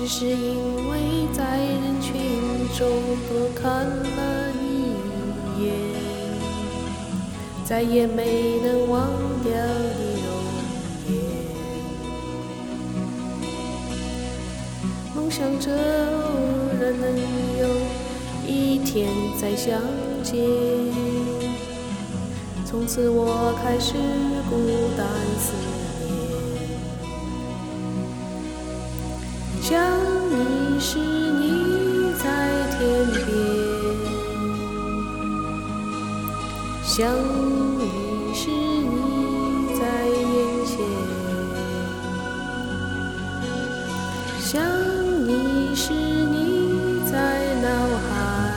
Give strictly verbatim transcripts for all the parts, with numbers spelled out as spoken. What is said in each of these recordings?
只是因为在人群中多看了你一眼，再也没能忘掉你容颜。梦想着偶然能有一天再相见，从此我开始孤单思念。想你时你在天边，想你时你在眼前，想你时你在脑海，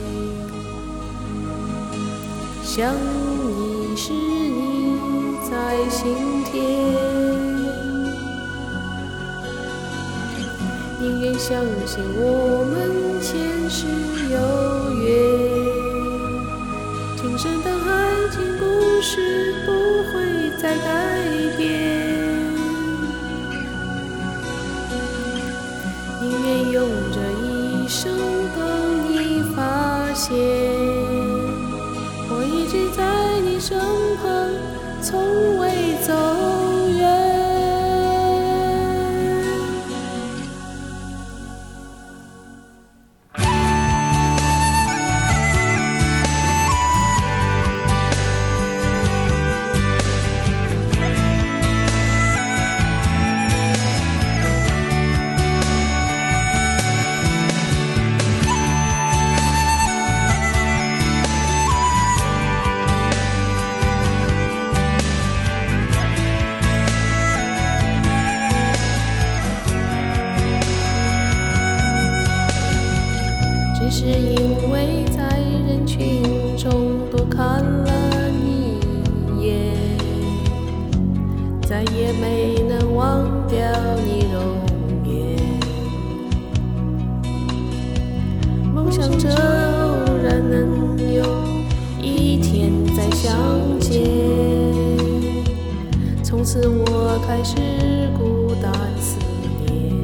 想你时你在心田。宁愿相信我们前世有缘，今生的爱情故事不会再改变。宁愿用这一生等你发现，我一直在你身旁，从未走远。只是因为在人群中多看了你一眼，再也没能忘掉你容颜。梦想着偶然能有一天再相见，从此我开始孤单思念。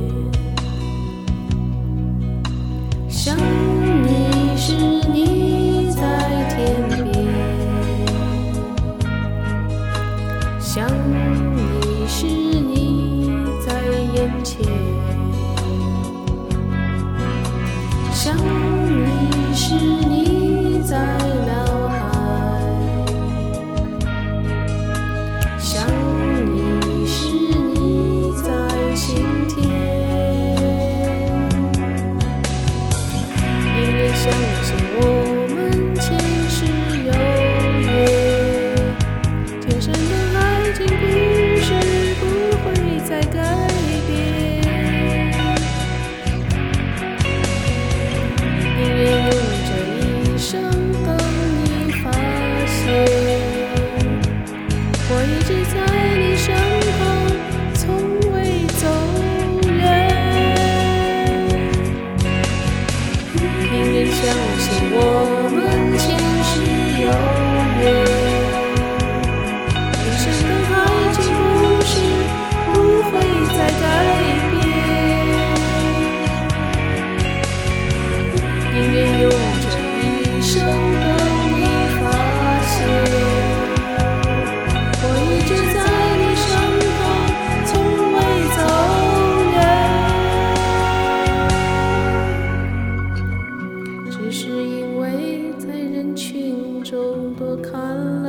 想你时你在天边，想你时你在眼前，想你时你在脑海，想你时你在心田。相信我们前世有缘，今生的爱情故事不会再改变。宁愿用这一生等你发现，我一直在你身旁，从未走远。宁愿相信我们前世有缘，今生的爱情故事不会再改变。宁愿用这一生等你发现，我一直在你身旁，从未走远。只是因为在人群中多看